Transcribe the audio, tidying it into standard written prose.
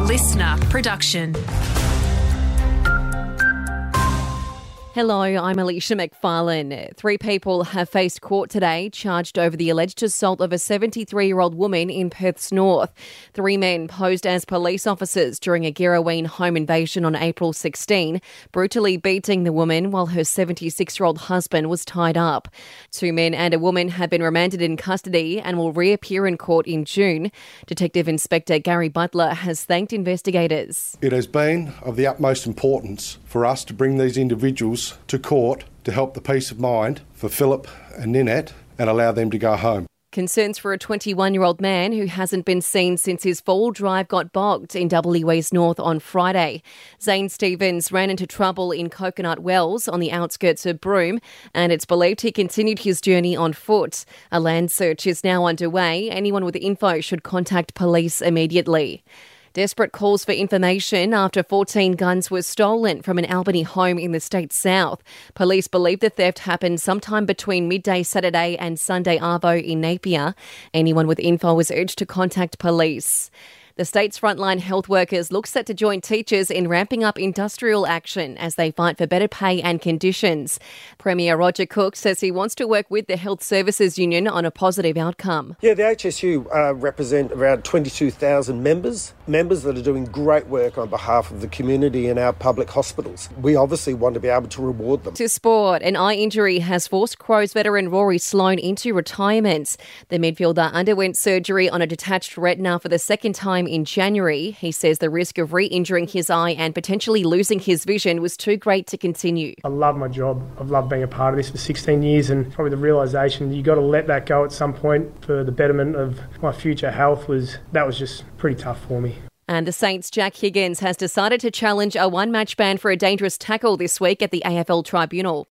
listener production. Hello, I'm Alicia McFarlane. 3 people have faced court today, charged over the alleged assault of a 73-year-old woman in Perth's north. 3 men posed as police officers during a Girraween home invasion on April 16, brutally beating the woman while her 76-year-old husband was tied up. 2 men and a woman have been remanded in custody and will reappear in court in June. Detective Inspector Gary Butler has thanked investigators. It has been of the utmost importance for us to bring these individuals to court to help the peace of mind for Philip and Ninette and allow them to go home. Concerns for a 21-year-old man who hasn't been seen since his four-wheel drive got bogged in WA's north on Friday. Zane Stevens ran into trouble in Coconut Wells on the outskirts of Broome, and it's believed he continued his journey on foot. A land search is now underway. Anyone with info should contact police immediately. Desperate calls for information after 14 guns were stolen from an Albany home in the state's south. Police believe the theft happened sometime between midday Saturday and Sunday arvo in Napier. Anyone with info is urged to contact police. The state's frontline health workers look set to join teachers in ramping up industrial action as they fight for better pay and conditions. Premier Roger Cook says he wants to work with the Health Services Union on a positive outcome. Yeah, the HSU represent around 22,000 members that are doing great work on behalf of the community in our public hospitals. We obviously want to be able to reward them. To sport, an eye injury has forced Crows veteran Rory Sloane into retirement. The midfielder underwent surgery on a detached retina for the second time in January. He says the risk of re-injuring his eye and potentially losing his vision was too great to continue. I love my job. I've loved being a part of this for 16 years, and probably the realisation you got to let that go at some point for the betterment of my future health was just pretty tough for me. And the Saints' Jack Higgins has decided to challenge a one-match ban for a dangerous tackle this week at the AFL Tribunal.